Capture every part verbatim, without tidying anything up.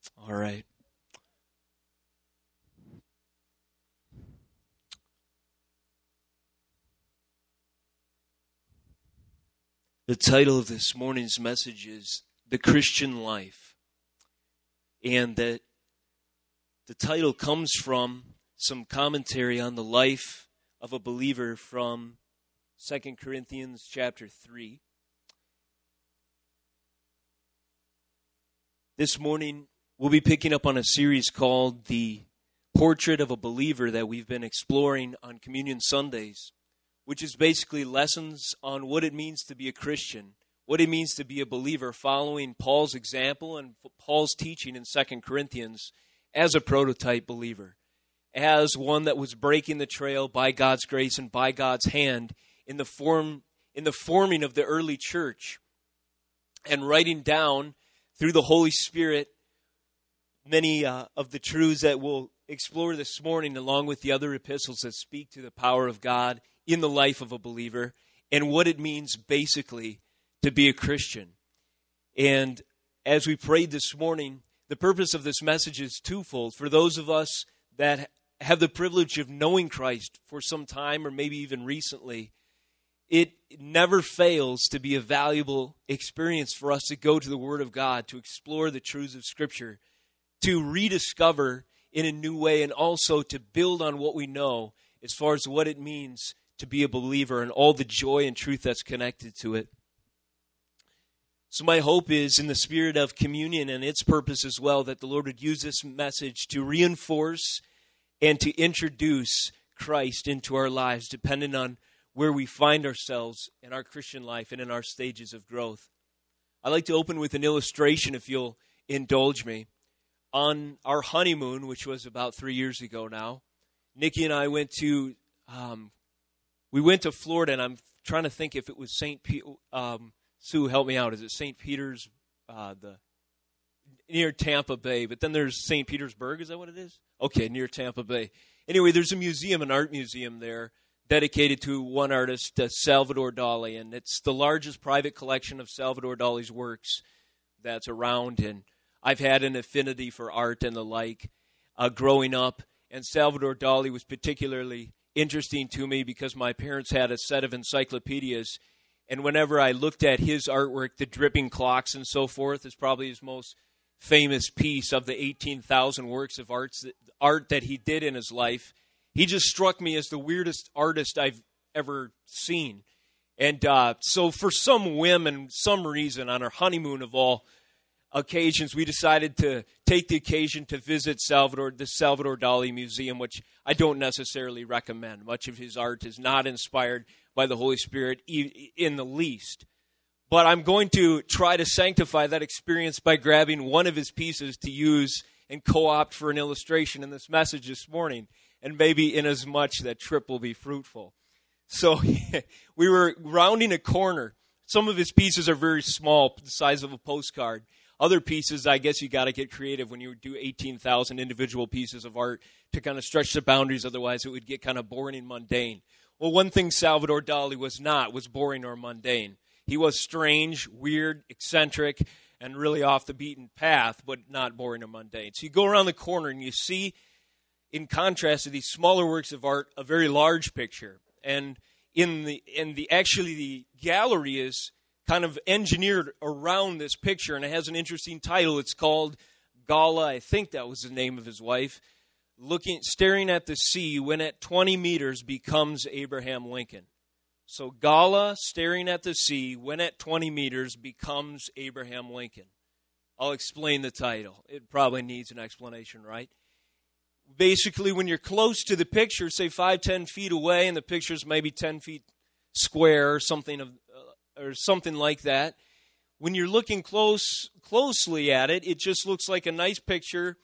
All right. The title of this morning's message is The Christian Life. And that the title comes from some commentary on the life of a believer from Second Corinthians chapter three. This morning, we'll be picking up on a series called The Portrait of a Believer that we've been exploring on Communion Sundays, which is basically lessons on what it means to be a Christian, what it means to be a believer, following Paul's example and Paul's teaching in Second Corinthians as a prototype believer, as one that was breaking the trail by God's grace and by God's hand in the form in the forming of the early church, and writing down through the Holy Spirit many uh, of the truths that we'll explore this morning, along with the other epistles that speak to the power of God in the life of a believer and what it means basically to be a Christian. And as we prayed this morning, the purpose of this message is twofold. For those of us that have the privilege of knowing Christ for some time or maybe even recently, it never fails to be a valuable experience for us to go to the Word of God, to explore the truths of Scripture, to rediscover in a new way, and also to build on what we know as far as what it means to be a believer and all the joy and truth that's connected to it. So my hope is, in the spirit of communion and its purpose as well, that the Lord would use this message to reinforce and to introduce Christ into our lives, depending on where we find ourselves in our Christian life and in our stages of growth. I'd like to open with an illustration, if you'll indulge me. On our honeymoon, which was about three years ago now, Nikki and I went to um, we went to Florida, and I'm trying to think if it was Saint Pete. Um, Sue, help me out. Is it Saint Peter's, uh, the near Tampa Bay? But then there's Saint Petersburg. Is that what it is? Okay, near Tampa Bay. Anyway, there's a museum, an art museum there, dedicated to one artist, uh, Salvador Dali, and it's the largest private collection of Salvador Dali's works that's around. And I've had an affinity for art and the like uh, growing up, and Salvador Dali was particularly interesting to me because my parents had a set of encyclopedias, and whenever I looked at his artwork, the dripping clocks and so forth is probably his most famous piece of the eighteen thousand works of arts, art that he did in his life. He just struck me as the weirdest artist I've ever seen. And uh, so for some whim and some reason, on our honeymoon of all occasions, we decided to take the occasion to visit Salvador, the Salvador Dali Museum, which I don't necessarily recommend. Much of his art is not inspired by the Holy Spirit in the least. But I'm going to try to sanctify that experience by grabbing one of his pieces to use and co-opt for an illustration in this message this morning, and maybe in as much that trip will be fruitful. So we were rounding a corner. Some of his pieces are very small, the size of a postcard. Other pieces, I guess you got to get creative when you do eighteen thousand individual pieces of art to kind of stretch the boundaries. Otherwise, it would get kind of boring and mundane. Well, one thing Salvador Dali was not was boring or mundane. He was strange, weird, eccentric, and really off the beaten path, but not boring or mundane. So you go around the corner and you see, in contrast to these smaller works of art, a very large picture. And in the in the actually the gallery is kind of engineered around this picture, and it has an interesting title. It's called Gala, I think that was the name of his wife, looking, staring at the sea when at twenty meters becomes Abraham Lincoln. So Gala, staring at the sea when at twenty meters becomes Abraham Lincoln. I'll explain the title. It probably needs an explanation, right? Basically, when you're close to the picture, say five, ten feet away, and the picture's maybe ten feet square or something of, uh, or something like that, when you're looking close, closely at it, it just looks like a nice picture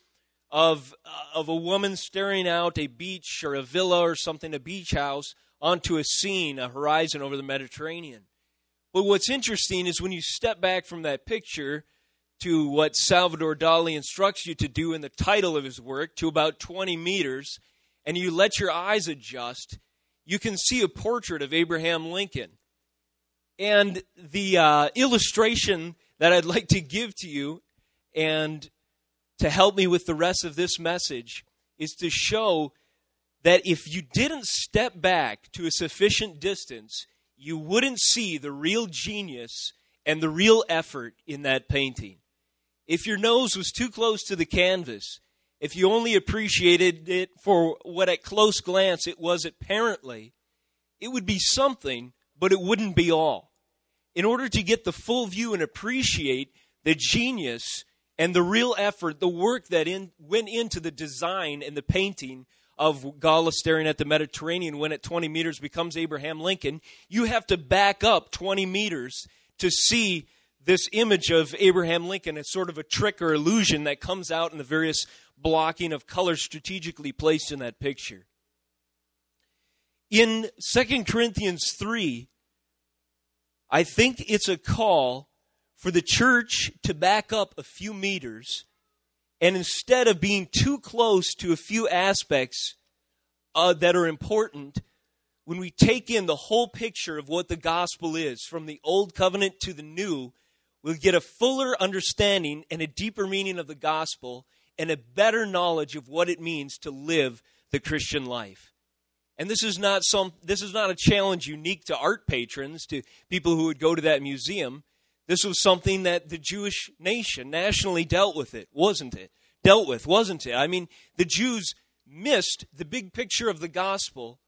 of uh, of a woman staring out a beach or a villa or something, a beach house, onto a scene, a horizon over the Mediterranean. But what's interesting is when you step back from that picture to what Salvador Dali instructs you to do in the title of his work, to about twenty meters, and you let your eyes adjust, you can see a portrait of Abraham Lincoln. And the uh, illustration that I'd like to give to you, and to help me with the rest of this message is to show that if you didn't step back to a sufficient distance, you wouldn't see the real genius and the real effort in that painting. If your nose was too close to the canvas, if you only appreciated it for what at close glance it was apparently, it would be something, but it wouldn't be all. In order to get the full view and appreciate the genius and the real effort, the work that in, went into the design and the painting of Gala staring at the Mediterranean when at twenty meters becomes Abraham Lincoln, you have to back up twenty meters to see this image of Abraham Lincoln as sort of a trick or illusion that comes out in the various blocking of colors strategically placed in that picture. In Second Corinthians three, I think it's a call for the church to back up a few meters, and instead of being too close to a few aspects uh, that are important, when we take in the whole picture of what the gospel is, from the old covenant to the new, we'll get a fuller understanding and a deeper meaning of the gospel and a better knowledge of what it means to live the Christian life. And this is not some this is not a challenge unique to art patrons, to people who would go to that museum. This was something that the Jewish nation nationally dealt with it, wasn't it? Dealt with, wasn't it? I mean, the Jews missed the big picture of the gospel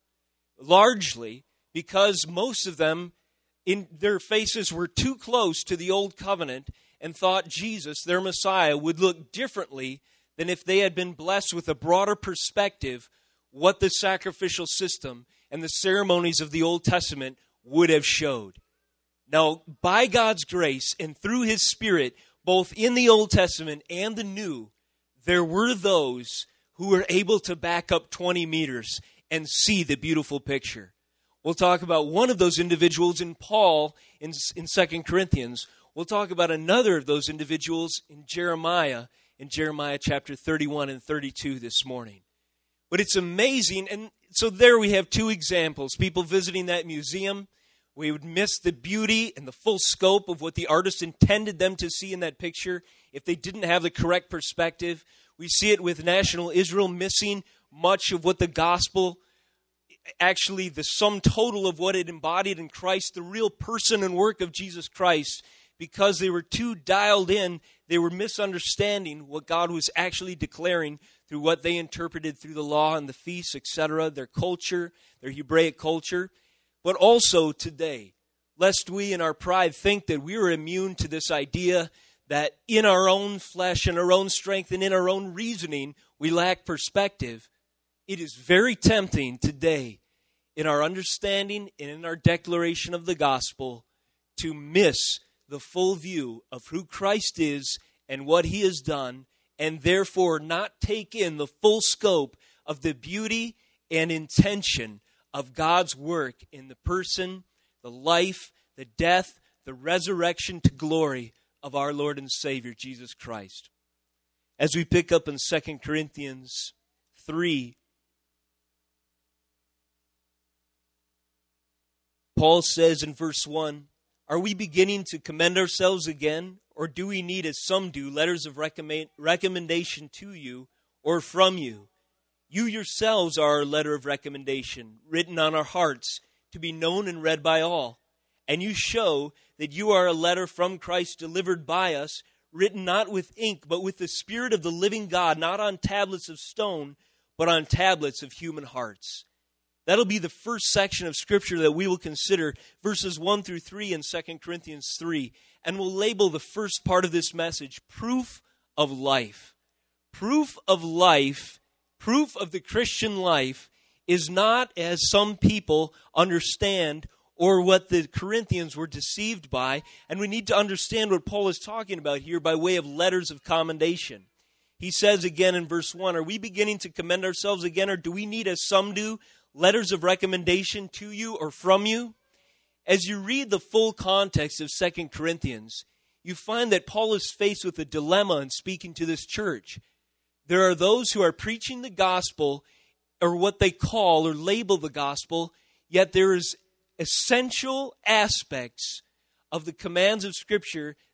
largely because most of them, in their faces, were too close to the old covenant and thought Jesus, their Messiah, would look differently than if they had been blessed with a broader perspective what the sacrificial system and the ceremonies of the Old Testament would have showed. Now, by God's grace and through His Spirit, both in the Old Testament and the New, there were those who were able to back up twenty meters and see the beautiful picture. We'll talk about one of those individuals in Paul in, in Second Corinthians. We'll talk about another of those individuals in Jeremiah, in Jeremiah chapter thirty-one and thirty-two this morning. But it's amazing, and so there we have two examples. People visiting that museum, we would miss the beauty and the full scope of what the artist intended them to see in that picture if they didn't have the correct perspective. We see it with national Israel missing much of what the gospel, actually the sum total of what it embodied in Christ, the real person and work of Jesus Christ, because they were too dialed in, they were misunderstanding what God was actually declaring through what they interpreted through the law and the feasts, et cetera, their culture, their Hebraic culture. But also today, lest we in our pride think that we are immune to this idea that in our own flesh and our own strength and in our own reasoning, we lack perspective. It is very tempting today in our understanding and in our declaration of the gospel to miss the full view of who Christ is and what He has done, and therefore not take in the full scope of the beauty and intention of God's work in the person, the life, the death, the resurrection to glory of our Lord and Savior, Jesus Christ. As we pick up in Second Corinthians three, Paul says in verse one, "Are we beginning to commend ourselves again, or do we need, as some do, letters of recommend, recommendation to you or from you? You yourselves are our letter of recommendation, written on our hearts, to be known and read by all. And you show that you are a letter from Christ delivered by us, written not with ink, but with the Spirit of the living God, not on tablets of stone, but on tablets of human hearts." That'll be the first section of Scripture that we will consider, verses one through three in Second Corinthians three. And we'll label the first part of this message, Proof of Life. Proof of life, proof of the Christian life, is not as some people understand or what the Corinthians were deceived by. And we need to understand what Paul is talking about here by way of letters of commendation. He says again in verse one, "Are we beginning to commend ourselves again, or do we need, as some do, letters of recommendation to you or from you?" As you read the full context of Second Corinthians, you find that Paul is faced with a dilemma in speaking to this church. There are those who are preaching the gospel, or what they call or label the gospel, yet there is essential aspects of the commands of Scripture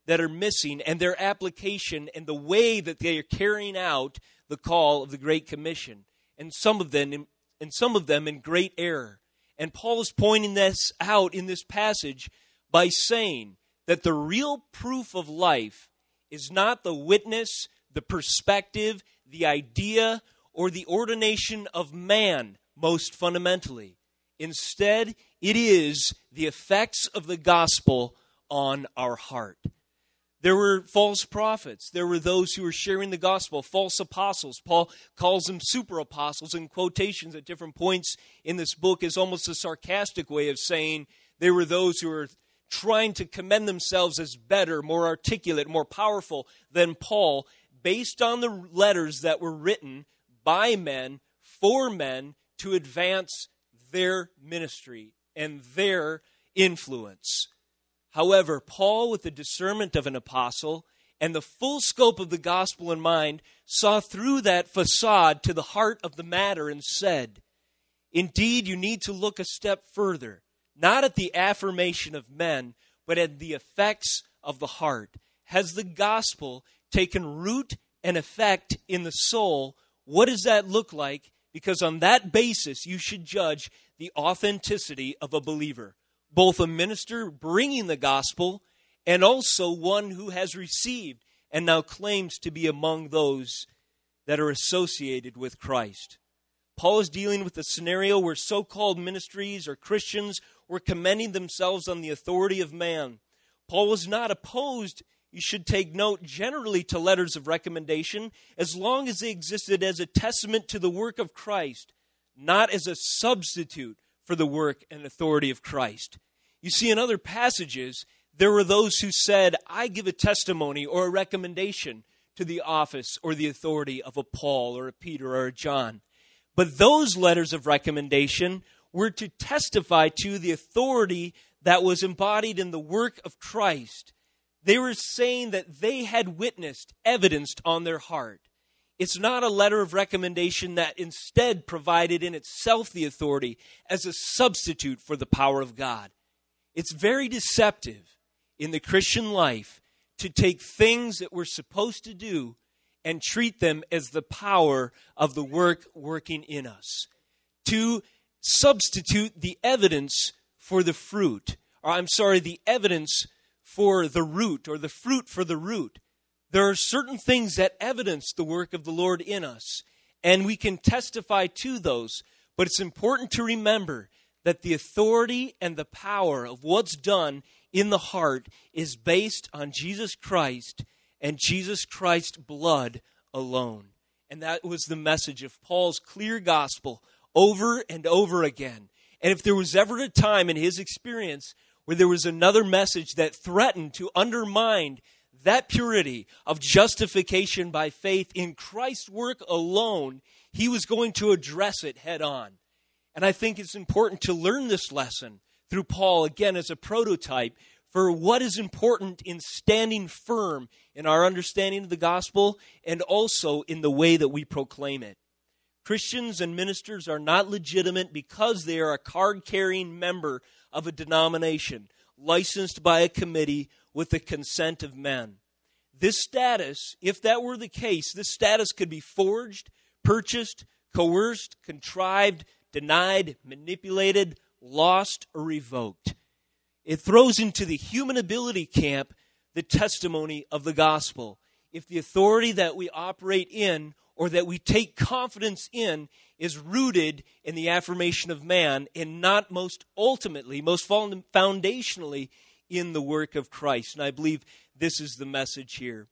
that are missing and their application and the way that they are carrying out the call of the Great Commission. And some of them in, and some of them in great error. And Paul is pointing this out in this passage by saying that the real proof of life is not the witness, the perspective, the idea, or the ordination of man, most fundamentally. Instead, it is the effects of the gospel on our heart. There were false prophets. There were those who were sharing the gospel, false apostles. Paul calls them super apostles in quotations at different points in this book as almost a sarcastic way of saying they were those who were trying to commend themselves as better, more articulate, more powerful than Paul, based on the letters that were written by men, for men, to advance their ministry and their influence. However, Paul, with the discernment of an apostle and the full scope of the gospel in mind, saw through that facade to the heart of the matter and said, indeed, you need to look a step further, not at the affirmation of men, but at the effects of the heart. Has the gospel taken root and effect in the soul? What does that look like? Because on that basis, you should judge the authenticity of a believer, both a minister bringing the gospel and also one who has received and now claims to be among those that are associated with Christ. Paul is dealing with a scenario where so-called ministries or Christians were commending themselves on the authority of man. Paul was not opposed, you should take note, generally to letters of recommendation, as long as they existed as a testament to the work of Christ, not as a substitute for the work and authority of Christ. You see, in other passages, there were those who said, I give a testimony or a recommendation to the office or the authority of a Paul or a Peter or a John. But those letters of recommendation were to testify to the authority that was embodied in the work of Christ. They were saying that they had witnessed, evidenced on their heart. It's not a letter of recommendation that instead provided in itself the authority as a substitute for the power of God. It's very deceptive in the Christian life to take things that we're supposed to do and treat them as the power of the work working in us. To substitute the evidence for the fruit, or I'm sorry, the evidence for the root, or the fruit for the root. There are certain things that evidence the work of the Lord in us, and we can testify to those, but it's important to remember that the authority and the power of what's done in the heart is based on Jesus Christ and Jesus Christ's blood alone. And that was the message of Paul's clear gospel over and over again. And if there was ever a time in his experience where there was another message that threatened to undermine that purity of justification by faith in Christ's work alone, he was going to address it head on. And I think it's important to learn this lesson through Paul, again, as a prototype for what is important in standing firm in our understanding of the gospel and also in the way that we proclaim it. Christians and ministers are not legitimate because they are a card-carrying member of a denomination, licensed by a committee with the consent of men. This status, if that were the case, this status could be forged, purchased, coerced, contrived, denied, manipulated, lost, or revoked. It throws into the human ability camp the testimony of the gospel. If the authority that we operate in or that we take confidence in is rooted in the affirmation of man and not most ultimately, most foundationally in the work of Christ. And I believe this is the message here.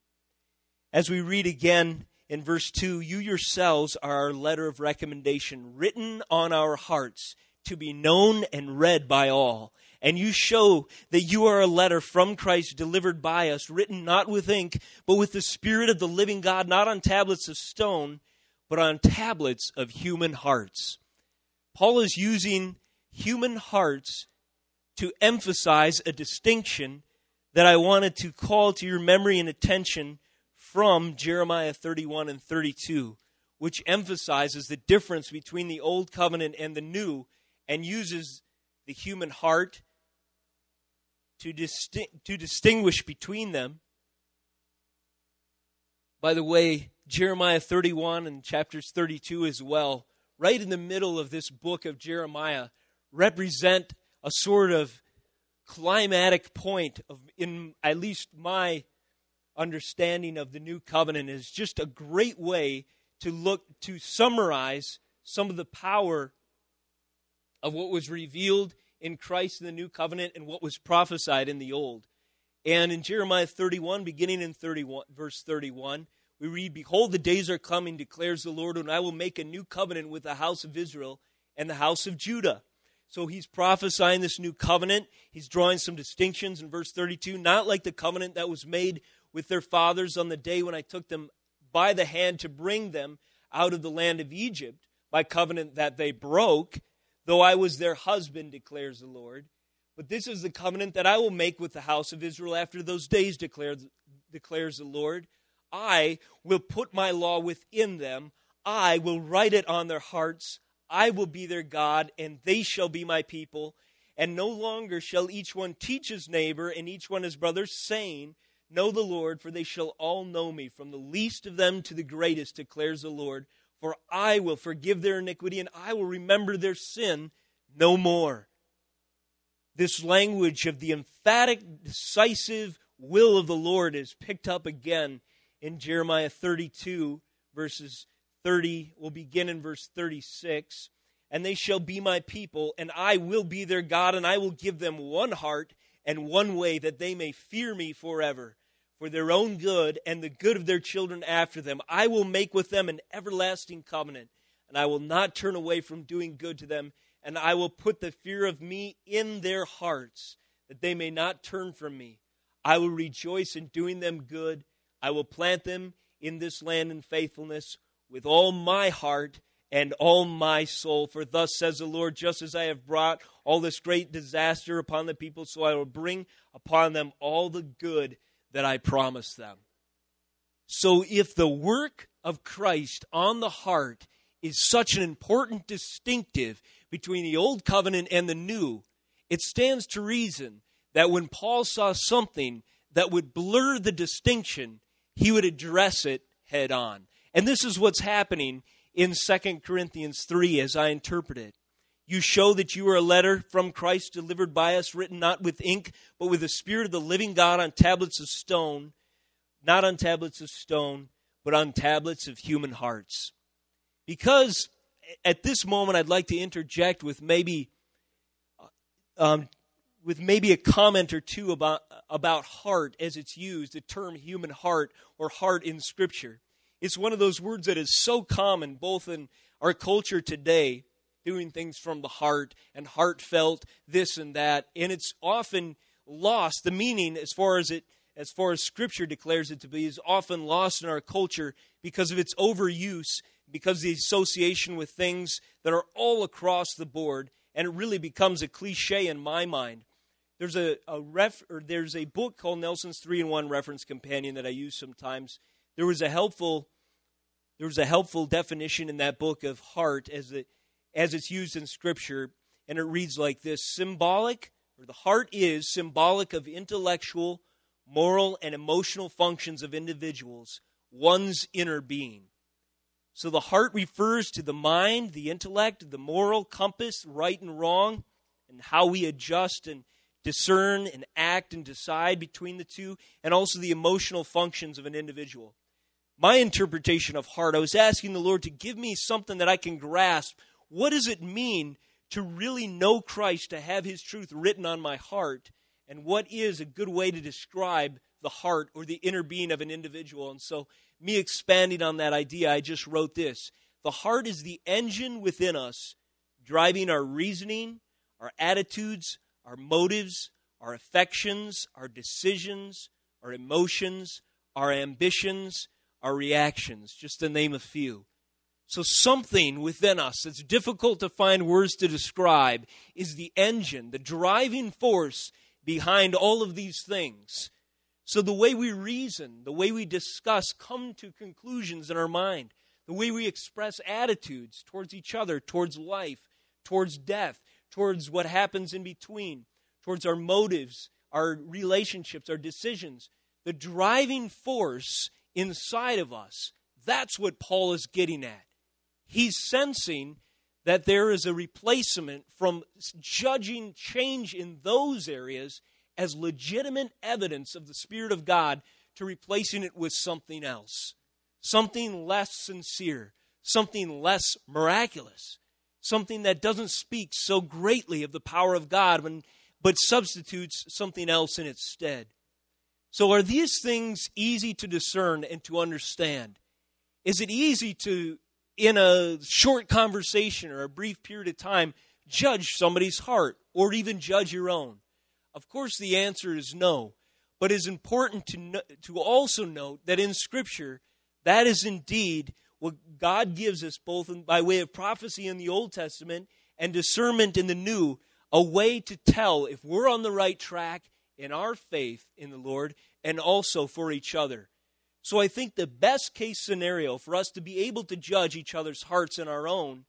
As we read again in verse two, you yourselves are our letter of recommendation written on our hearts to be known and read by all. And you show that you are a letter from Christ delivered by us, written not with ink, but with the Spirit of the living God, not on tablets of stone, but on tablets of human hearts. Paul is using human hearts to emphasize a distinction that I wanted to call to your memory and attention from Jeremiah thirty-one and thirty-two, which emphasizes the difference between the old covenant and the new and uses the human heart to, disti- to distinguish between them By the way, Jeremiah thirty-one and chapters thirty-two as well, right in the middle of this book of Jeremiah, represent a sort of climatic point of, in at least my understanding of the new covenant, is just a great way to look to summarize some of the power of what was revealed in Christ in the new covenant and what was prophesied in the old. And in Jeremiah thirty-one, beginning in thirty-one, verse thirty-one, we read, "Behold, the days are coming, declares the Lord, when I will make a new covenant with the house of Israel and the house of Judah." So he's prophesying this new covenant. He's drawing some distinctions in verse thirty-two, not like the covenant that was made with their fathers on the day when I took them by the hand to bring them out of the land of Egypt, by covenant that they broke, though I was their husband, declares the Lord. But this is the covenant that I will make with the house of Israel after those days, declares, declares the Lord. I will put my law within them. I will write it on their hearts. I will be their God, and they shall be my people. And no longer shall each one teach his neighbor and each one his brother, saying, Know the Lord, for they shall all know me, from the least of them to the greatest, declares the Lord. For I will forgive their iniquity, and I will remember their sin no more. This language of the emphatic, decisive will of the Lord is picked up again in Jeremiah thirty-two, verses thirty. We'll begin in verse thirty-six. And they shall be my people, and I will be their God, and I will give them one heart and one way, that they may fear me forever. For their own good and the good of their children after them, I will make with them an everlasting covenant, and I will not turn away from doing good to them, and I will put the fear of me in their hearts, that they may not turn from me. I will rejoice in doing them good. I will plant them in this land in faithfulness with all my heart and all my soul. For thus says the Lord, just as I have brought all this great disaster upon the people, so I will bring upon them all the good that I promised them. So if the work of Christ on the heart is such an important distinctive between the old covenant and the new, it stands to reason that when Paul saw something that would blur the distinction, he would address it head on. And this is what's happening in Second Corinthians three as I interpret it. You show that you are a letter from Christ delivered by us, written not with ink, but with the Spirit of the living God on tablets of stone, not on tablets of stone, but on tablets of human hearts. Because at this moment I'd like to interject with maybe um, with maybe a comment or two about, about heart as it's used, the term human heart or heart in Scripture. It's one of those words that is so common both in our culture today, doing things from the heart and heartfelt, this and that, and it's often lost. The meaning, as far as it, as far as Scripture declares it to be, is often lost in our culture because of its overuse, because of the association with things that are all across the board, and it really becomes a cliche in my mind. There's a, a ref, or there's a book called Nelson's three in one Reference Companion that I use sometimes. There was a helpful, there was a helpful definition in that book of heart as it, as it's used in Scripture, and it reads like this: symbolic, or the heart is symbolic of intellectual, moral, and emotional functions of individuals, one's inner being. So the heart refers to the mind, the intellect, the moral compass, right and wrong, and how we adjust and discern and act and decide between the two, and also the emotional functions of an individual. My interpretation of heart, I was asking the Lord to give me something that I can grasp. What does it mean to really know Christ, to have His truth written on my heart? And what is a good way to describe the heart or the inner being of an individual? And so, me expanding on that idea, I just wrote this: the heart is the engine within us, driving our reasoning, our attitudes, our motives, our affections, our decisions, our emotions, our ambitions, our reactions, just to name a few. So something within us that's difficult to find words to describe is the engine, the driving force behind all of these things. So the way we reason, the way we discuss, come to conclusions in our mind, the way we express attitudes towards each other, towards life, towards death, towards what happens in between, towards our motives, our relationships, our decisions. The driving force inside of us. That's what Paul is getting at. He's sensing that there is a replacement from judging change in those areas as legitimate evidence of the Spirit of God to replacing it with something else, something less sincere, something less miraculous, something that doesn't speak so greatly of the power of God, when, but substitutes something else in its stead. So are these things easy to discern and to understand? Is it easy to, in a short conversation or a brief period of time, judge somebody's heart or even judge your own? Of course, the answer is no. But it is important to, no, to also note that in Scripture, that is indeed what God gives us, both in, by way of prophecy in the Old Testament and discernment in the New, a way to tell if we're on the right track in our faith in the Lord and also for each other. So I think the best case scenario for us to be able to judge each other's hearts and our own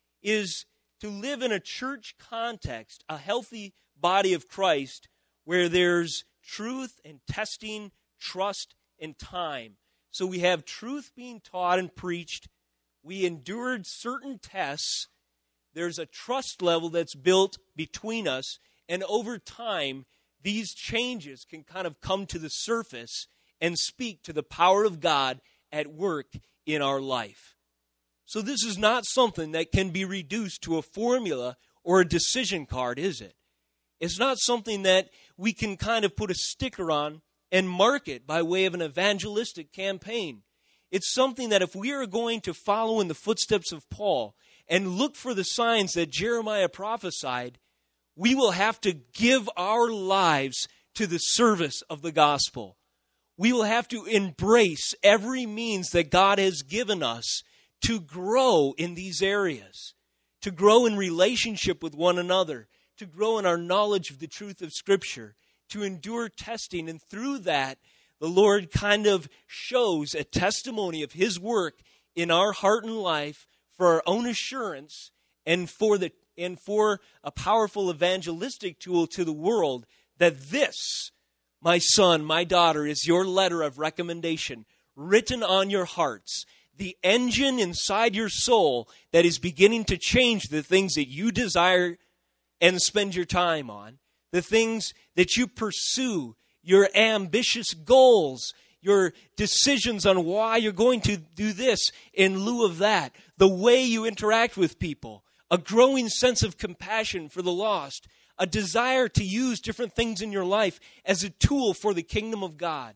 is to live in a church context, a healthy body of Christ, where there's truth and testing, trust and time. So we have truth being taught and preached. We endured certain tests. There's a trust level that's built between us. And over time, these changes can kind of come to the surface and speak to the power of God at work in our life. So this is not something that can be reduced to a formula or a decision card, is it? It's not something that we can kind of put a sticker on and mark it by way of an evangelistic campaign. It's something that if we are going to follow in the footsteps of Paul and look for the signs that Jeremiah prophesied, we will have to give our lives to the service of the gospel. We will have to embrace every means that God has given us to grow in these areas, to grow in relationship with one another, to grow in our knowledge of the truth of Scripture, to endure testing. And through that, the Lord kind of shows a testimony of His work in our heart and life for our own assurance and for the and for a powerful evangelistic tool to the world, that this, my son, my daughter, is your letter of recommendation written on your hearts, the engine inside your soul that is beginning to change the things that you desire and spend your time on, the things that you pursue, your ambitious goals, your decisions on why you're going to do this in lieu of that, the way you interact with people, a growing sense of compassion for the lost, a desire to use different things in your life as a tool for the kingdom of God.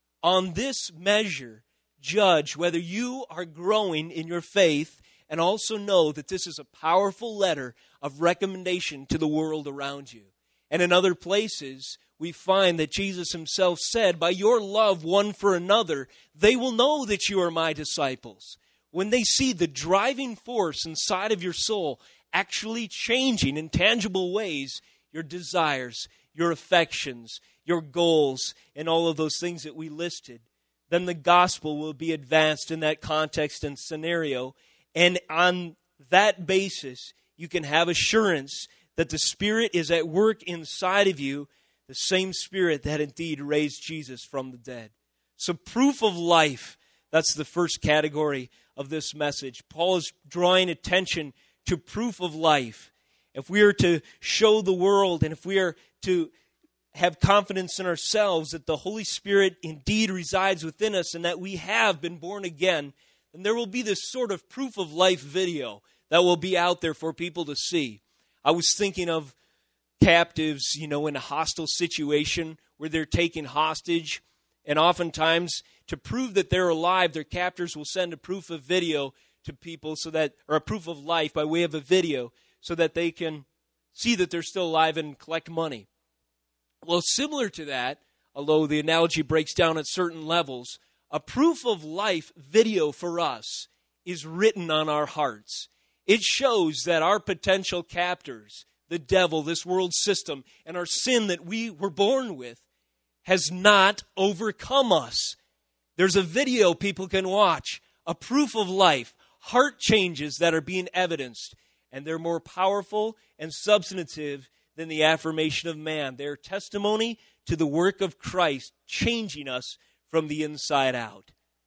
On this measure, judge whether you are growing in your faith, and also know that this is a powerful letter of recommendation to the world around you. And in other places, we find that Jesus Himself said, by your love one for another, they will know that you are my disciples. When they see the driving force inside of your soul actually changing in tangible ways, your desires, your affections, your goals, and all of those things that we listed, then the gospel will be advanced in that context and scenario. And on that basis, you can have assurance that the Spirit is at work inside of you, the same Spirit that indeed raised Jesus from the dead. So proof of life, that's the first category of this message. Paul is drawing attention to proof of life. If we are to show the world, and if we are to have confidence in ourselves that the Holy Spirit indeed resides within us and that we have been born again, then there will be this sort of proof of life video that will be out there for people to see. I was thinking of captives, you know, in a hostile situation where they're taken hostage, and oftentimes to prove that they're alive, their captors will send a proof of video to people so that, or a proof of life by way of a video, so that they can see that they're still alive and collect money. Well, similar to that, although the analogy breaks down at certain levels, a proof of life video for us is written on our hearts. It shows that our potential captors, the devil, this world system, and our sin that we were born with, has not overcome us. There's a video people can watch, a proof of life, heart changes that are being evidenced, and they're more powerful and substantive than the affirmation of man. They're testimony to the work of Christ changing us from the inside out.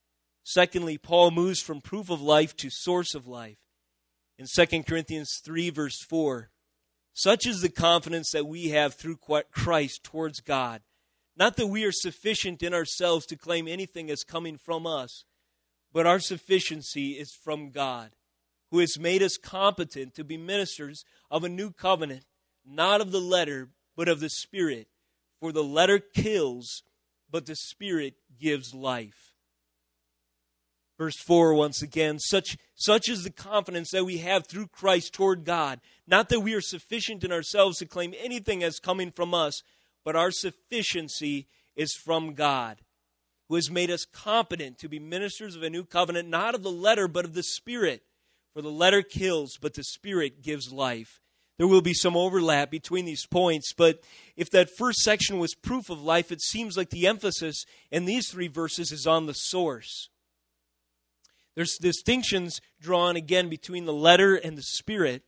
Secondly, Paul moves from proof of life to source of life. In Second Corinthians three, verse four, such is the confidence that we have through Christ towards God. Not that we are sufficient in ourselves to claim anything as coming from us, but our sufficiency is from God, who has made us competent to be ministers of a new covenant, not of the letter, but of the Spirit. For the letter kills, but the Spirit gives life. Verse four, once again, such, such is the confidence that we have through Christ toward God. Not that we are sufficient in ourselves to claim anything as coming from us, but our sufficiency is from God, who has made us competent to be ministers of a new covenant, not of the letter, but of the Spirit. For the letter kills, but the Spirit gives life. There will be some overlap between these points, but if that first section was proof of life, it seems like the emphasis in these three verses is on the source. There's distinctions drawn again between the letter and the Spirit,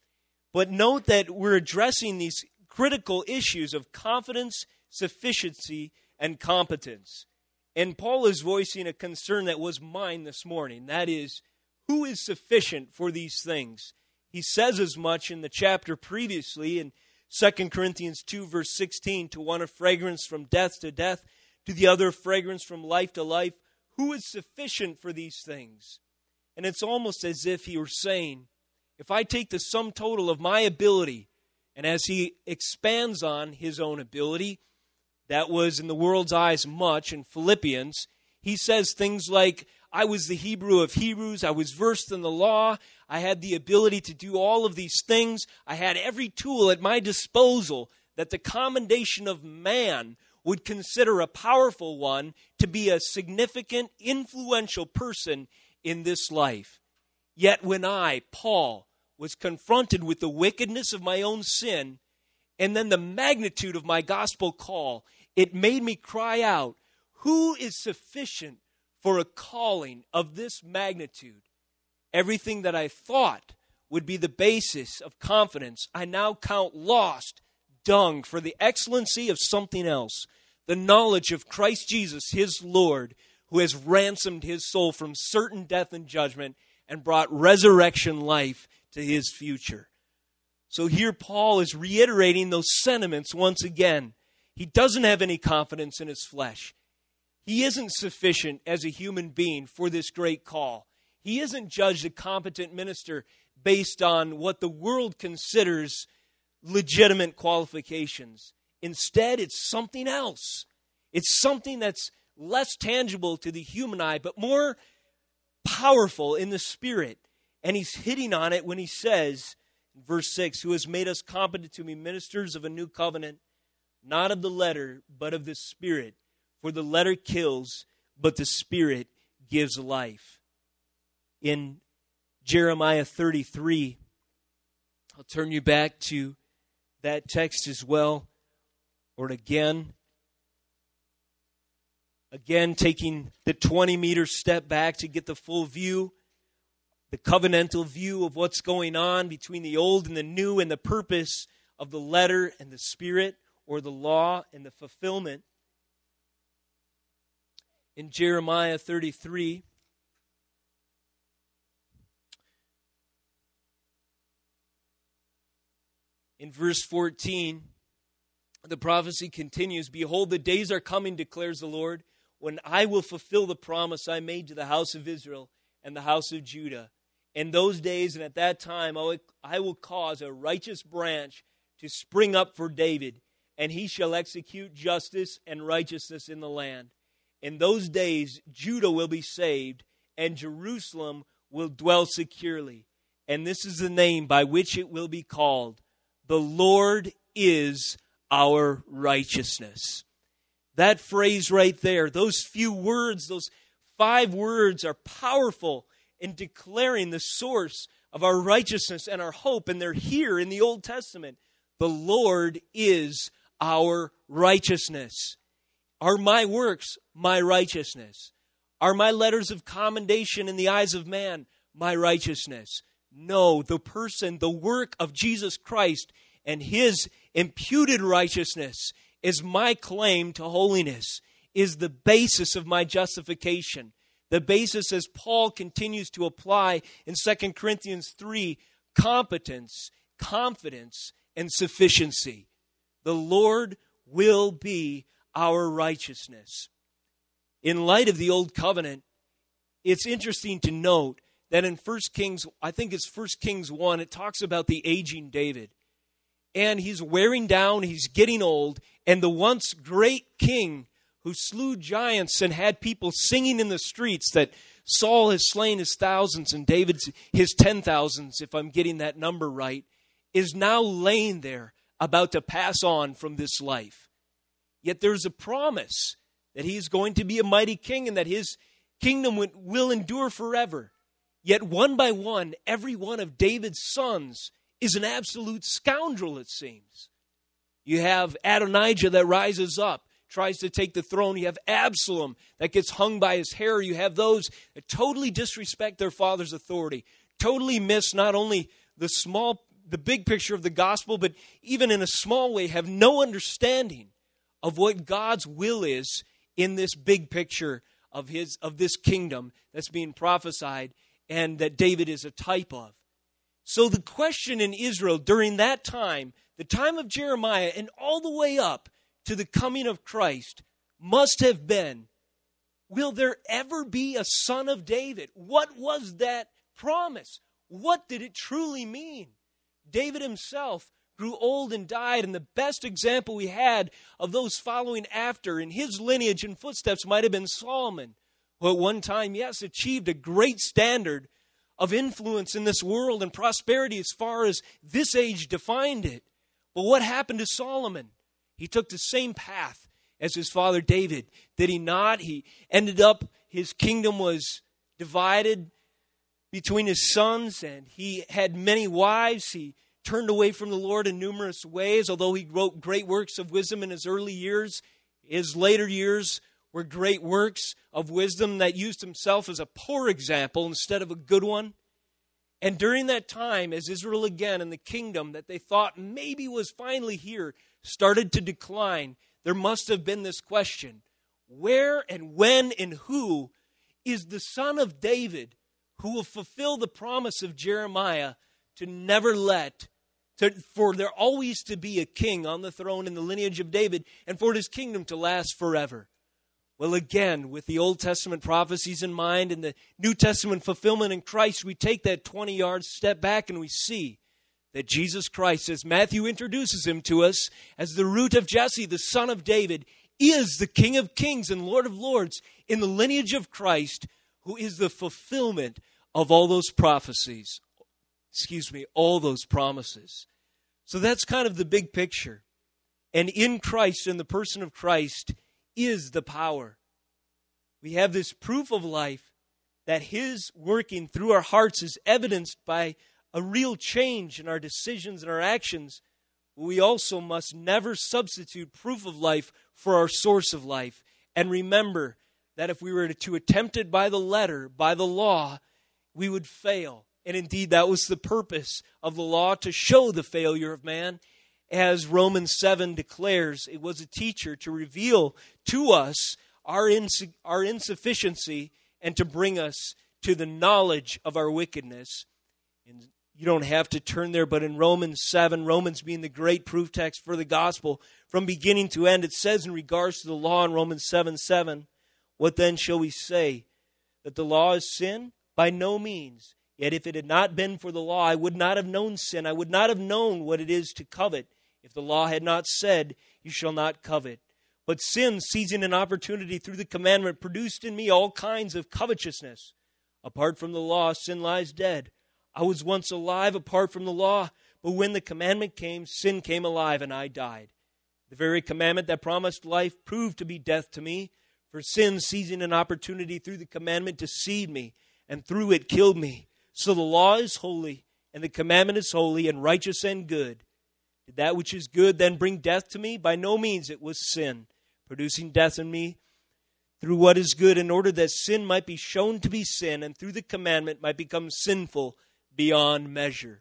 but note that we're addressing these critical issues of confidence, sufficiency, and competence. And Paul is voicing a concern that was mine this morning. That is, who is sufficient for these things? He says as much in the chapter previously in Second Corinthians two, verse sixteen, to one a fragrance from death to death, to the other a fragrance from life to life. Who is sufficient for these things? And it's almost as if he were saying, if I take the sum total of my ability, and as he expands on his own ability, that was in the world's eyes much in Philippians, he says things like, I was the Hebrew of Hebrews, I was versed in the law, I had the ability to do all of these things, I had every tool at my disposal that the commendation of man would consider a powerful one to be a significant, influential person in this life. Yet when I, Paul, was confronted with the wickedness of my own sin, and then the magnitude of my gospel call, it made me cry out, who is sufficient for a calling of this magnitude? Everything that I thought would be the basis of confidence, I now count lost dung for the excellency of something else, the knowledge of Christ Jesus, his Lord, who has ransomed his soul from certain death and judgment and brought resurrection life to his future. So here Paul is reiterating those sentiments once again. He doesn't have any confidence in his flesh. He isn't sufficient as a human being for this great call. He isn't judged a competent minister based on what the world considers legitimate qualifications. Instead, it's something else. It's something that's less tangible to the human eye, but more powerful in the Spirit. And he's hitting on it when he says, in verse six, who has made us competent to be ministers of a new covenant, not of the letter, but of the Spirit. For the letter kills, but the Spirit gives life. In Jeremiah thirty-three, I'll turn you back to that text as well. Or again, again taking the twenty meter step back to get the full view, the covenantal view of what's going on between the old and the new and the purpose of the letter and the Spirit, or the law and the fulfillment. In Jeremiah thirty-three, in verse fourteen, the prophecy continues, behold, the days are coming, declares the Lord, when I will fulfill the promise I made to the house of Israel and the house of Judah. In those days and at that time, I will cause a righteous branch to spring up for David, and he shall execute justice and righteousness in the land. In those days, Judah will be saved, and Jerusalem will dwell securely. And this is the name by which it will be called. The Lord is our righteousness. That phrase right there, those few words, those five words are powerful in declaring the source of our righteousness and our hope. And they're here in the Old Testament. The Lord is our righteousness. Are my works my righteousness? Are my letters of commendation in the eyes of man my righteousness? No, the person, the work of Jesus Christ and his imputed righteousness is my claim to holiness, is the basis of my justification. The basis, as Paul continues to apply in Second Corinthians three, competence, confidence, and sufficiency. The Lord will be our righteousness. In light of the Old Covenant, it's interesting to note that in First Kings, I think it's First Kings one, it talks about the aging David. And he's wearing down, he's getting old, and the once great king who slew giants and had people singing in the streets that Saul has slain his thousands and David's his ten thousands, if I'm getting that number right, is now laying there about to pass on from this life. Yet there's a promise that he's going to be a mighty king and that his kingdom will endure forever. Yet one by one, every one of David's sons is an absolute scoundrel, it seems. You have Adonijah that rises up, tries to take the throne. You have Absalom that gets hung by his hair. You have those that totally disrespect their father's authority, totally miss not only the small, the big picture of the gospel, but even in a small way have no understanding of what God's will is in this big picture of his of this kingdom that's being prophesied and that David is a type of. So the question in Israel during that time, the time of Jeremiah and all the way up to the coming of Christ, must have been, will there ever be a son of David? What was that promise? What did it truly mean? David himself grew old and died, and the best example we had of those following after in his lineage and footsteps might have been Solomon, who at one time, yes, achieved a great standard of influence in this world and prosperity as far as this age defined it. But what happened to Solomon? He took the same path as his father David, did he not? He ended up, his kingdom was divided between his sons, and he had many wives. He turned away from the Lord in numerous ways. Although he wrote great works of wisdom in his early years, his later years were great works of wisdom that used himself as a poor example instead of a good one. And during that time, as Israel again and the kingdom that they thought maybe was finally here started to decline, there must have been this question: where and when and who is the son of David who will fulfill the promise of Jeremiah to never let, to, for there always to be a king on the throne in the lineage of David and for his kingdom to last forever? Well, again, with the Old Testament prophecies in mind and the New Testament fulfillment in Christ, we take that twenty yards step back and we see that Jesus Christ, as Matthew introduces him to us, as the root of Jesse, the son of David, is the King of kings and Lord of lords in the lineage of Christ, who is the fulfillment of all those prophecies. Excuse me, all those promises. So that's kind of the big picture. And in Christ, in the person of Christ, is the power. We have this proof of life that his working through our hearts is evidenced by a real change in our decisions and our actions. We also must never substitute proof of life for our source of life. And remember that if we were to attempt it by the letter, by the law, we would fail. And indeed, that was the purpose of the law, to show the failure of man. As Romans seven declares, it was a teacher to reveal to us our, ins- our insufficiency and to bring us to the knowledge of our wickedness. And you don't have to turn there, but in Romans seven, Romans being the great proof text for the gospel, from beginning to end, it says in regards to the law in Romans seven seven, what then shall we say? That the law is sin? By no means. Yet if it had not been for the law, I would not have known sin. I would not have known what it is to covet, if the law had not said, you shall not covet. But sin, seizing an opportunity through the commandment, produced in me all kinds of covetousness. Apart from the law, sin lies dead. I was once alive apart from the law, but when the commandment came, sin came alive and I died. The very commandment that promised life proved to be death to me, for sin, seizing an opportunity through the commandment, deceived me, and through it killed me. So the law is holy, and the commandment is holy and righteous and good. Did that which is good then bring death to me? By no means. It was sin, producing death in me through what is good, in order that sin might be shown to be sin, and through the commandment might become sinful beyond measure.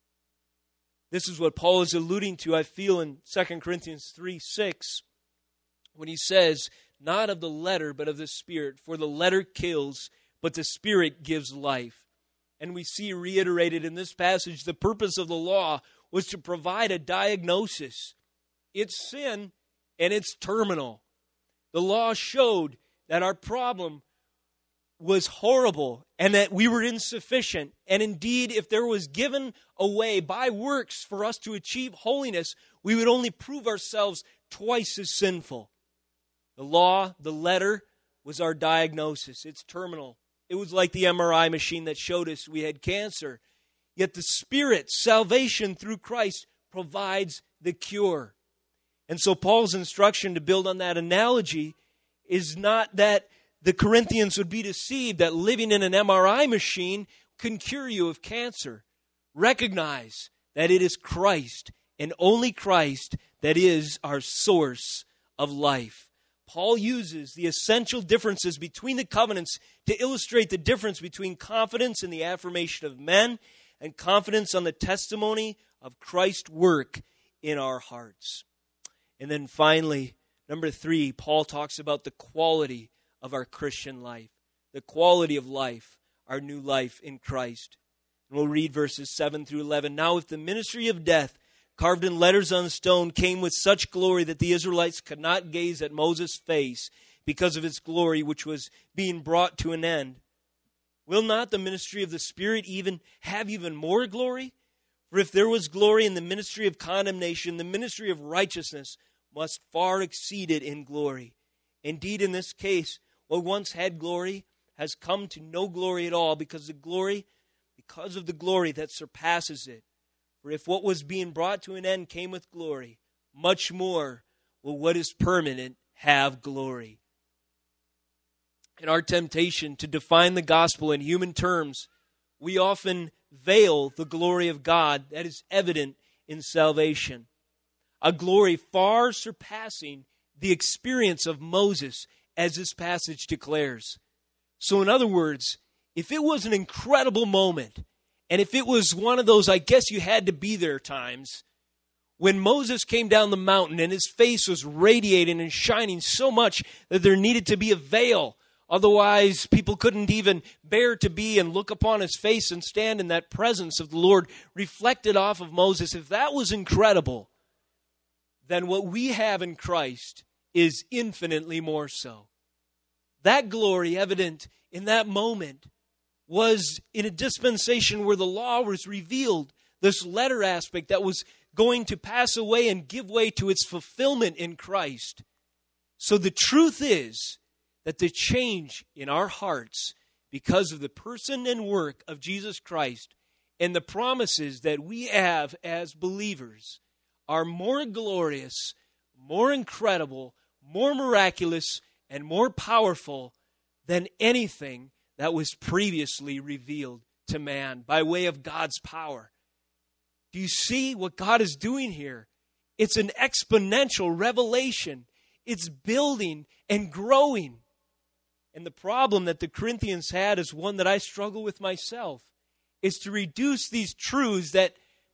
This is what Paul is alluding to, I feel, in Second Corinthians three six, when he says, not of the letter, but of the Spirit. For the letter kills, but the Spirit gives life. And we see reiterated in this passage, the purpose of the law was to provide a diagnosis. It's sin, and it's terminal. The law showed that our problem was horrible and that we were insufficient. And indeed, if there was given a way by works for us to achieve holiness, we would only prove ourselves twice as sinful. The law, the letter, was our diagnosis. It's terminal. It was like the M R I machine that showed us we had cancer. Yet the Spirit, salvation through Christ, provides the cure. And so Paul's instruction to build on that analogy is not that the Corinthians would be deceived that living in an M R I machine can cure you of cancer. Recognize that it is Christ and only Christ that is our source of life. Paul uses the essential differences between the covenants to illustrate the difference between confidence in the affirmation of men and confidence on the testimony of Christ's work in our hearts. And then finally, number three, Paul talks about the quality of our Christian life, the quality of life, our new life in Christ. And we'll read verses seven through eleven. Now, if the ministry of death, carved in letters on stone, came with such glory that the Israelites could not gaze at Moses' face because of its glory, which was being brought to an end, will not the ministry of the Spirit even have even more glory? For if there was glory in the ministry of condemnation, the ministry of righteousness must far exceed it in glory. Indeed, in this case, what once had glory has come to no glory at all, because the glory, because of the glory that surpasses it. For if what was being brought to an end came with glory, much more will what is permanent have glory. In our temptation to define the gospel in human terms, we often veil the glory of God that is evident in salvation. A glory far surpassing the experience of Moses, as this passage declares. So in other words, if it was an incredible moment, and if it was one of those, I guess you had to be there times, when Moses came down the mountain and his face was radiating and shining so much that there needed to be a veil, otherwise people couldn't even bear to be and look upon his face and stand in that presence of the Lord reflected off of Moses. If that was incredible, then what we have in Christ is infinitely more so. That glory evident in that moment was in a dispensation where the law was revealed, this letter aspect that was going to pass away and give way to its fulfillment in Christ. So the truth is that the change in our hearts because of the person and work of Jesus Christ and the promises that we have as believers are more glorious, more incredible, more miraculous, and more powerful than anything that was previously revealed to man by way of God's power. Do you see what God is doing here? It's an exponential revelation. It's building and growing. And the problem that the Corinthians had is one that I struggle with myself, is to reduce these truths that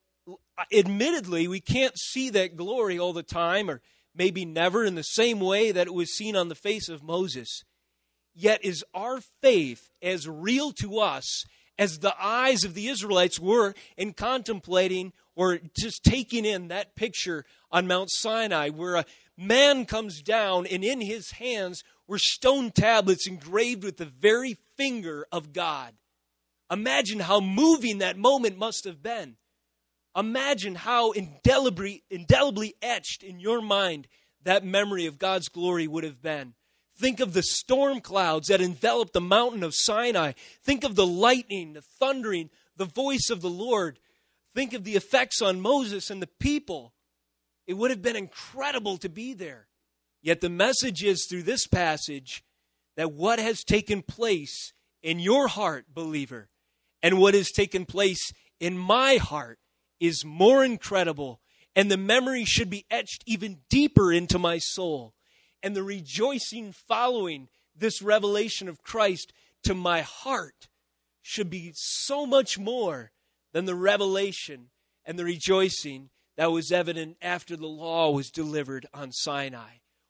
admittedly we can't see that glory all the time, or maybe never in the same way that it was seen on the face of Moses. Yet is our faith as real to us as the eyes of the Israelites were in contemplating or just taking in that picture on Mount Sinai, where a man comes down and in his hands were stone tablets engraved with the very finger of God. Imagine how moving that moment must have been. Imagine how indelibly, indelibly etched in your mind that memory of God's glory would have been. Think of the storm clouds that enveloped the mountain of Sinai. Think of the lightning, the thundering, the voice of the Lord. Think of the effects on Moses and the people. It would have been incredible to be there. Yet the message is through this passage that what has taken place in your heart, believer, and what has taken place in my heart is more incredible. And the memory should be etched even deeper into my soul. And the rejoicing following this revelation of Christ to my heart should be so much more than the revelation and the rejoicing that was evident after the law was delivered on Sinai.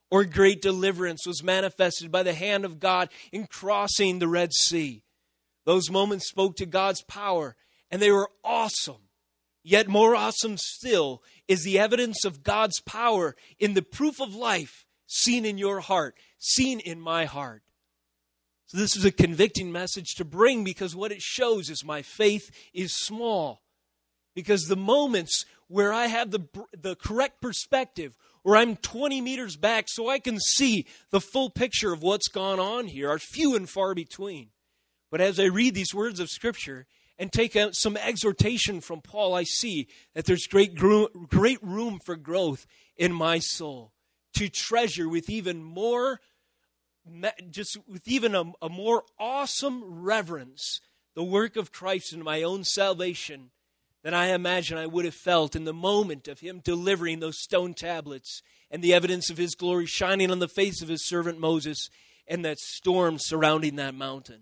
or great deliverance was manifested by the hand of God in crossing the Red Sea. Those moments spoke to God's power, and they were awesome. Yet more awesome still is the evidence of God's power in the proof of life seen in your heart, seen in my heart. So this is a convicting message to bring, because what it shows is my faith is small. Because the moments where I have the, the correct perspective, where I'm twenty meters back so I can see the full picture of what's gone on here, are few and far between. But as I read these words of Scripture and take out some exhortation from Paul, I see that there's great, great room for growth in my soul to treasure with even more, just with even a, a more awesome reverence the work of Christ in my own salvation than I imagine I would have felt in the moment of Him delivering those stone tablets and the evidence of His glory shining on the face of His servant Moses and that storm surrounding that mountain.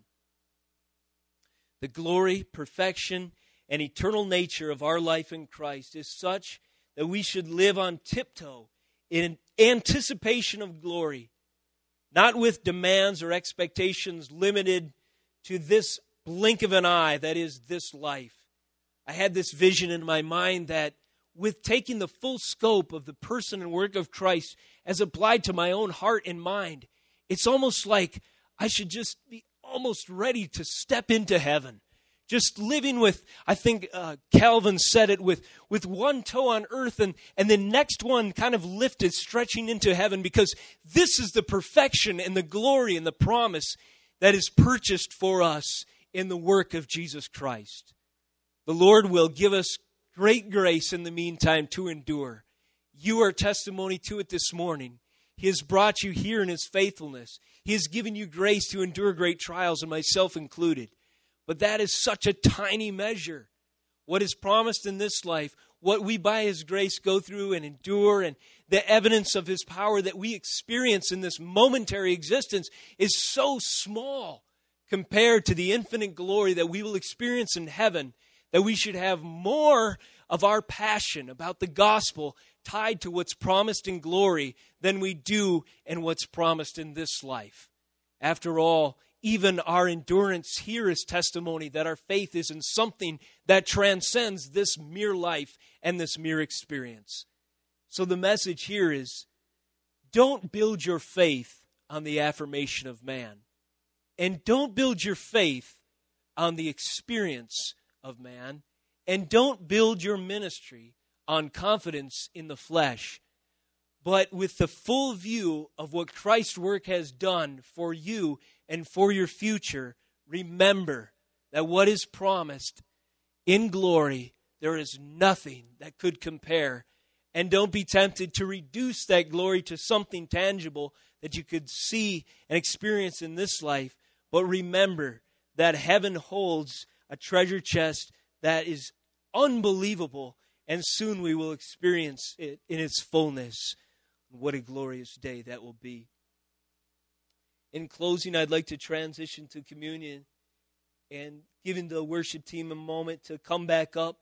The glory, perfection, and eternal nature of our life in Christ is such that we should live on tiptoe in anticipation of glory, not with demands or expectations limited to this blink of an eye, that is, this life. I had this vision in my mind that with taking the full scope of the person and work of Christ as applied to my own heart and mind, it's almost like I should just be almost ready to step into heaven. Just living with, I think uh, Calvin said it, with, with one toe on earth and, and the next one kind of lifted, stretching into heaven, because this is the perfection and the glory and the promise that is purchased for us in the work of Jesus Christ. The Lord will give us great grace in the meantime to endure. You are testimony to it this morning. He has brought you here in His faithfulness. He has given you grace to endure great trials, and myself included. But that is such a tiny measure. What is promised in this life, what we by His grace go through and endure, and the evidence of His power that we experience in this momentary existence is so small compared to the infinite glory that we will experience in heaven, that we should have more of our passion about the gospel tied to what's promised in glory than we do in what's promised in this life. After all, even our endurance here is testimony that our faith is in something that transcends this mere life and this mere experience. So the message here is, don't build your faith on the affirmation of man. And don't build your faith on the experience of man. And don't build your ministry on confidence in the flesh, but with the full view of what Christ's work has done for you and for your future. Remember that what is promised in glory, there is nothing that could compare. And don't be tempted to reduce that glory to something tangible that you could see and experience in this life. But remember that heaven holds a treasure chest that is unbelievable, and soon we will experience it in its fullness. What a glorious day that will be. In closing, I'd like to transition to communion and giving the worship team a moment to come back up.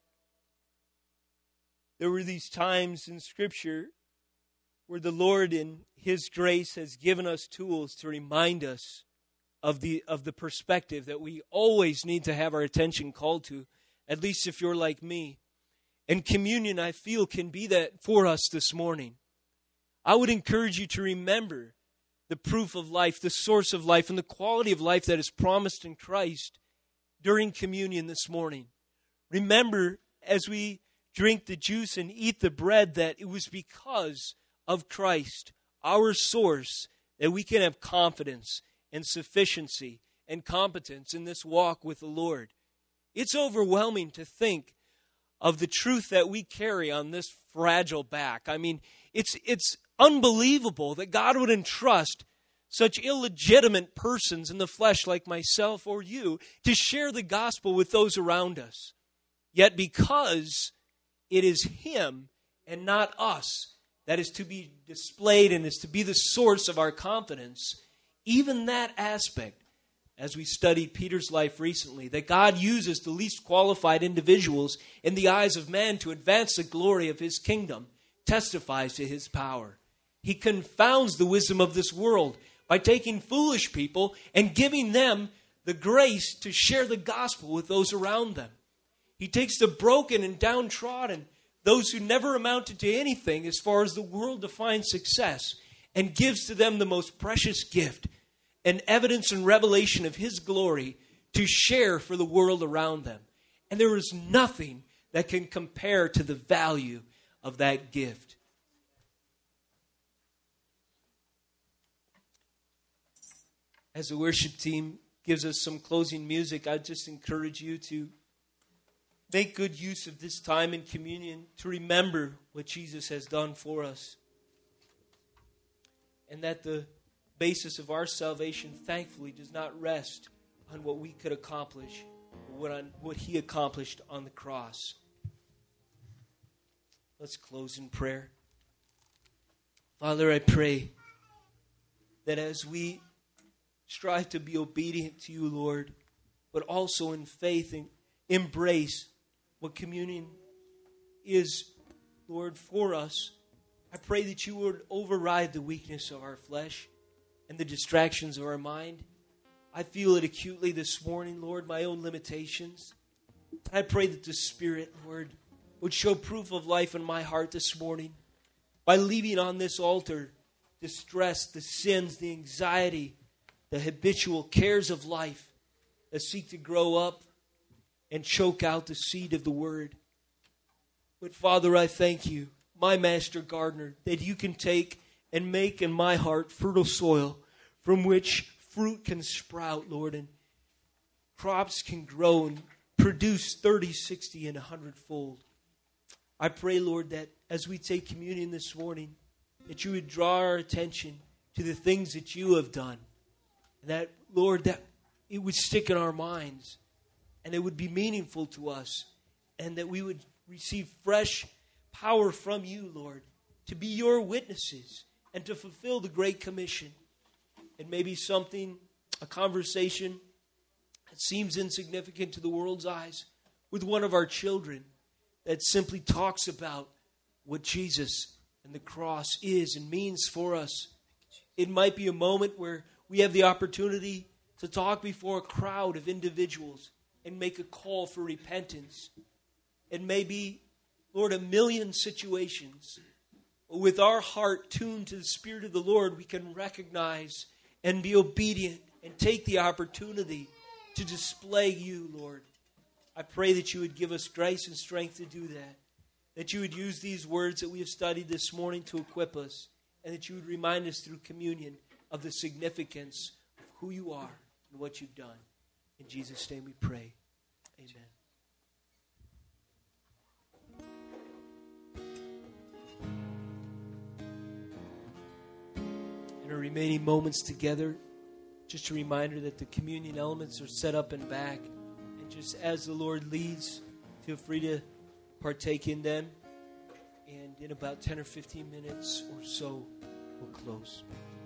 There were these times in Scripture where the Lord in His grace has given us tools to remind us of the of the perspective that we always need to have our attention called to, at least if you're like me. And communion, I feel, can be that for us this morning. I would encourage you to remember the proof of life, the source of life, and the quality of life that is promised in Christ during communion this morning. Remember, as we drink the juice and eat the bread, that it was because of Christ, our source, that we can have confidence and sufficiency and competence in this walk with the Lord. It's overwhelming to think of the truth that we carry on this fragile back. I mean, it's it's unbelievable that God would entrust such illegitimate persons in the flesh like myself or you to share the gospel with those around us. Yet because it is Him and not us that is to be displayed and is to be the source of our confidence, even that aspect, as we studied Peter's life recently, that God uses the least qualified individuals in the eyes of man to advance the glory of His kingdom, testifies to His power. He confounds the wisdom of this world by taking foolish people and giving them the grace to share the gospel with those around them. He takes the broken and downtrodden, those who never amounted to anything as far as the world defines success, and gives to them the most precious gift, an evidence and revelation of His glory to share for the world around them. And there is nothing that can compare to the value of that gift. As the worship team gives us some closing music, I just encourage you to make good use of this time in communion to remember what Jesus has done for us. And that the basis of our salvation, thankfully, does not rest on what we could accomplish, but what, on, what He accomplished on the cross. Let's close in prayer. Father, I pray that as we strive to be obedient to You, Lord, but also in faith and embrace what communion is, Lord, for us, I pray that You would override the weakness of our flesh and the distractions of our mind. I feel it acutely this morning, Lord, my own limitations. I pray that the Spirit, Lord, would show proof of life in my heart this morning by leaving on this altar the stress, the sins, the anxiety, the habitual cares of life that seek to grow up and choke out the seed of the Word. But Father, I thank You, my Master Gardener, that You can take and make in my heart fertile soil from which fruit can sprout, Lord, and crops can grow and produce thirty, sixty, and a hundredfold. I pray, Lord, that as we take communion this morning, that You would draw our attention to the things that You have done. And that, Lord, that it would stick in our minds and it would be meaningful to us, and that we would receive fresh power from You, Lord, to be Your witnesses and to fulfill the Great Commission. And maybe something, a conversation that seems insignificant to the world's eyes with one of our children that simply talks about what Jesus and the cross is and means for us. It might be a moment where we have the opportunity to talk before a crowd of individuals and make a call for repentance. It may be, Lord, a million situations. But with our heart tuned to the Spirit of the Lord, we can recognize and be obedient and take the opportunity to display You, Lord. I pray that You would give us grace and strength to do that. That You would use these words that we have studied this morning to equip us. And that You would remind us through communion of the significance of who You are and what You've done. In Jesus' name we pray. Amen. In our remaining moments together, just a reminder that the communion elements are set up and back. And just as the Lord leads, feel free to partake in them. And in about ten or fifteen minutes or so, we'll close.